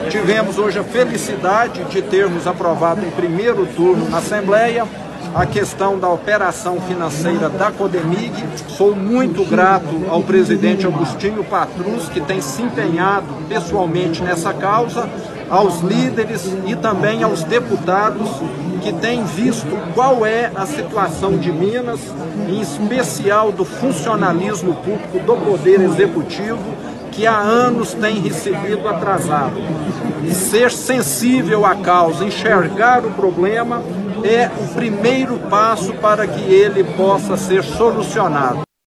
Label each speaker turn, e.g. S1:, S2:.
S1: Tivemos hoje a felicidade de termos aprovado em primeiro turno na Assembleia a questão da operação financeira da Codemig. Sou muito grato ao presidente Agostinho Patrus, que tem se empenhado pessoalmente nessa causa, aos líderes e também aos deputados que têm visto qual é a situação de Minas, em especial do funcionalismo público do Poder Executivo, que há anos tem recebido atrasado. Ser sensível à causa, enxergar o problema, é o primeiro passo para que ele possa ser solucionado.